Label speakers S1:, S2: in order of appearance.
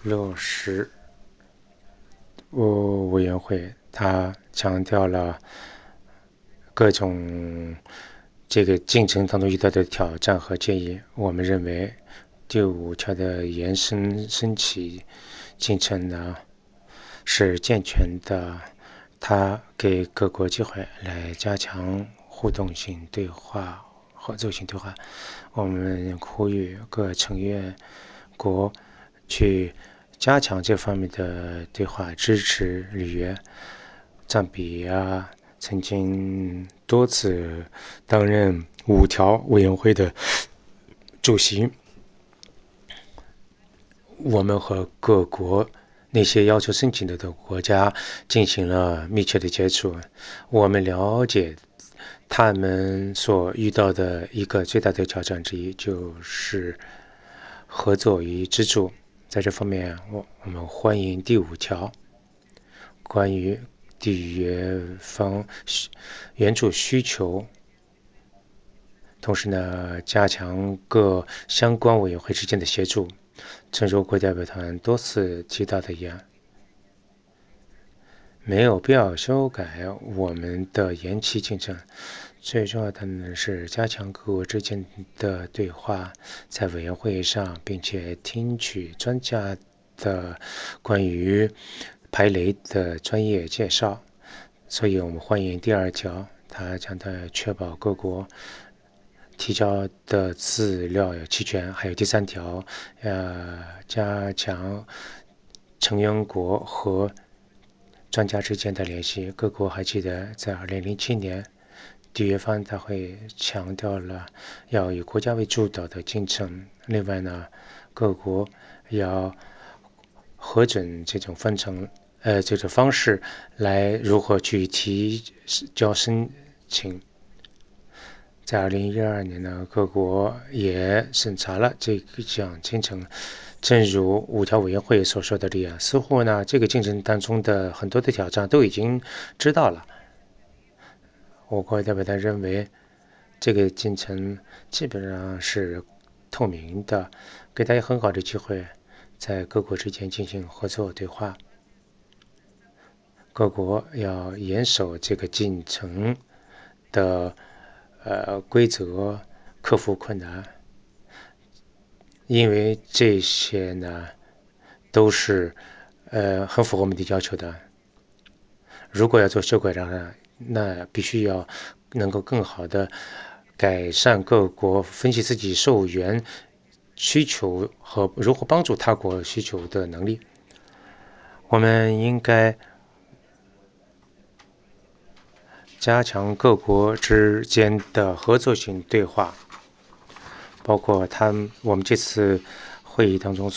S1: 落实委员会，他强调了各种这个进程当中遇到的挑战和建议。我们认为第五条的延伸升级进程呢是健全的，它给各国机会来加强互动性对话、合作性对话。我们呼吁各成员国去加强这方面的对话，支持履约。赞比亚曾经多次担任五条委员会的主席。我们和各国那些要求申请的国家进行了密切的接触，我们了解他们所遇到的一个最大的挑战之一就是合作与资助。在这方面，我们欢迎第五条关于缔约方援助需求，同时呢，加强各相关委员会之间的协助。正如国代表团多次提到的一样，没有必要修改我们的延期进程。最重要的呢是加强各国之间的对话，在委员会上，并且听取专家的关于排雷的专业介绍。所以我们欢迎第二条，它将确保各国提交的资料有齐全，还有第三条，加强成员国和专家之间的联系。各国还记得，在2007年，缔约方大会强调了要以国家为主导的进程。另外呢，各国要核准这种这种方式来如何去提交申请。在2012年呢，各国也审查了这项进程。正如五条委员会所说的这样，似乎呢，这个进程当中的很多的挑战都已经知道了。我国代表团认为，这个进程基本上是透明的，给大家很好的机会在各国之间进行合作对话。各国要严守这个进程的规则，克服困难，因为这些呢都是很符合我们的要求的。如果要做修改的话，那必须要能够更好的改善各国分析自己受援需求和如何帮助他国需求的能力。我们应该加强各国之间的合作性对话，包括我们这次会议当中